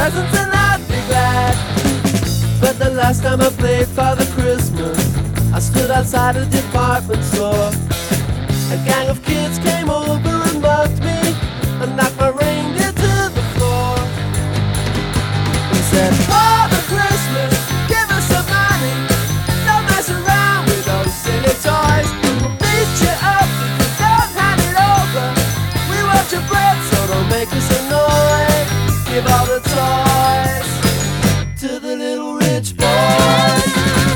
presents and I'd be glad. But the last time I played Father Christmas, I stood outside a department store. A gang of kids came over and mugged me and knocked my reindeer to the floor. He said, Father Christmas, give us some money. Don't mess around with those silly toys. We'll beat you up if you don't hand it over. We want your bread, so don't make us annoy. Give all the toys to the little rich boys.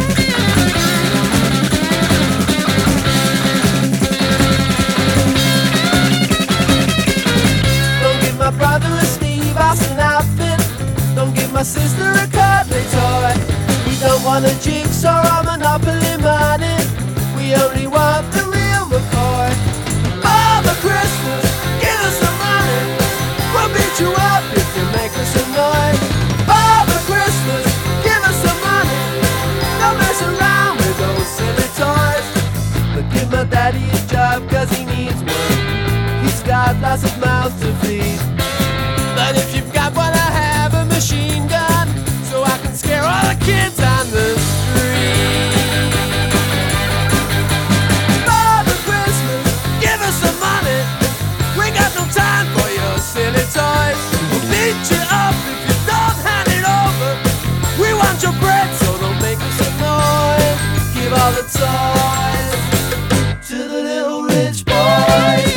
Don't give my brother a Steve Austin outfit. Don't give my sister a cuddly toy. We don't want a jigsaw or Monopoly money. We only want the real McCoy. Father Christmas, give us some money. We'll beat you up if you make us annoyed. Father Christmas, give us some money. Don't mess around with those silly toys. But give my daddy a job cause he needs one. He's got lots of mouths to feed. But if you've got one, I have a machine gun, so I can scare all the kids on the street. Father Christmas, give us some money. We got no time for your silly toys. We'll beat you up if you don't hand it over. We want your bread, so don't make us annoyed. Give all the toys to the little rich boys.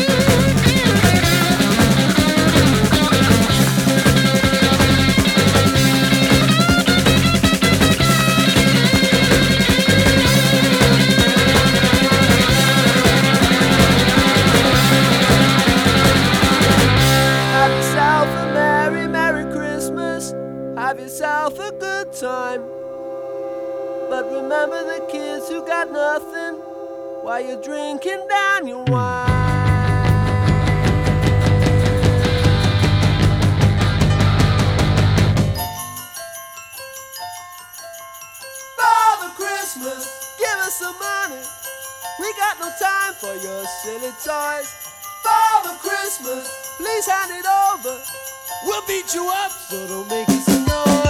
Have yourself a merry, merry Christmas. Have yourself a good time. But remember the kids who got nothing while you're drinking down your wine. Father Christmas, give us some money. We got no time for your silly toys. Father Christmas, please hand it over. We'll beat you up, so don't make us annoyed.